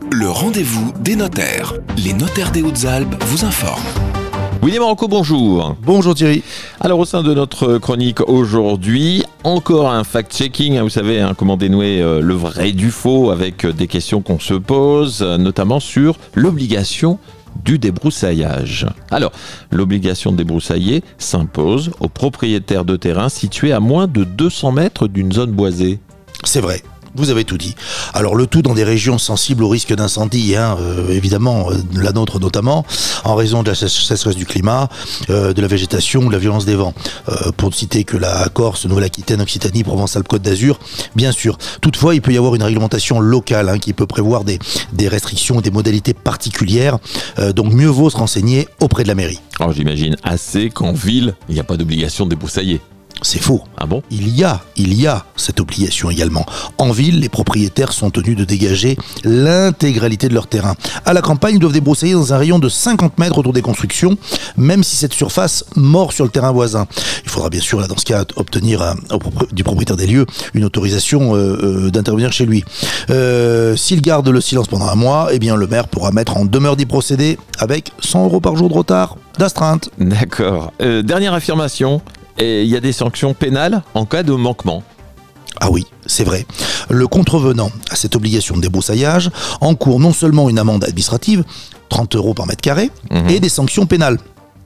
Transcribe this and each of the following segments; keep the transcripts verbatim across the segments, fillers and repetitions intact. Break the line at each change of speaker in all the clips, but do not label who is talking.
Le rendez-vous des notaires. Les notaires des Hautes-Alpes vous informent.
Willy Marocco, bonjour.
Bonjour Thierry.
Alors au sein de notre chronique aujourd'hui, encore un fact-checking, hein, vous savez, hein, comment dénouer euh, le vrai du faux avec euh, des questions qu'on se pose, euh, notamment sur l'obligation du débroussaillage. Alors, l'obligation de débroussailler s'impose aux propriétaires de terrains situés à moins de deux cents mètres d'une zone boisée.
C'est vrai. Vous avez tout dit. Alors le tout dans des régions sensibles au risque d'incendie, hein, euh, évidemment, euh, la nôtre notamment, en raison de la sécheresse du climat, euh, de la végétation ou de la violence des vents. Euh, pour ne citer que la Corse, Nouvelle-Aquitaine, Occitanie, Provence-Alpes-Côte d'Azur, bien sûr. Toutefois, il peut y avoir une réglementation locale hein, qui peut prévoir des, des restrictions, des modalités particulières. Euh, donc mieux vaut se renseigner auprès de la mairie.
Alors j'imagine assez qu'en ville, il n'y a pas d'obligation de débroussailler.
C'est faux.
Ah bon ?
Il y a, il y a cette obligation également. En ville, les propriétaires sont tenus de dégager l'intégralité de leur terrain. À la campagne, ils doivent débroussailler dans un rayon de cinquante mètres autour des constructions, même si cette surface mord sur le terrain voisin. Il faudra bien sûr, là, dans ce cas, obtenir euh, du propriétaire des lieux une autorisation euh, euh, d'intervenir chez lui. Euh, s'il garde le silence pendant un mois, eh bien, le maire pourra mettre en demeure d'y procéder avec cent euros par jour de retard d'astreinte.
D'accord. Euh, dernière affirmation. Et il y a des sanctions pénales en cas de manquement.
Ah oui, c'est vrai. Le contrevenant à cette obligation de débroussaillage encourt non seulement une amende administrative, trente euros par mètre carré, mmh. et des sanctions pénales.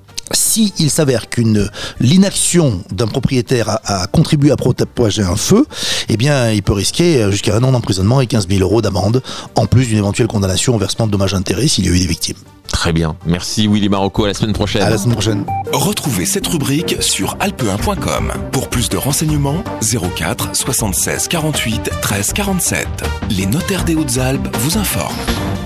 Si il s'avère qu'une l'inaction d'un propriétaire a, a contribué à propager un feu, eh bien, il peut risquer jusqu'à un an d'emprisonnement et quinze mille euros d'amende, en plus d'une éventuelle condamnation au versement de dommages-intérêts s'il y a eu des victimes.
Très bien. Merci Willy Marocco. À la semaine prochaine.
À la semaine prochaine.
Retrouvez cette rubrique sur alpe un point com. Pour plus de renseignements, zéro quatre soixante-seize quarante-huit treize quarante-sept. Les notaires des Hautes-Alpes vous informent.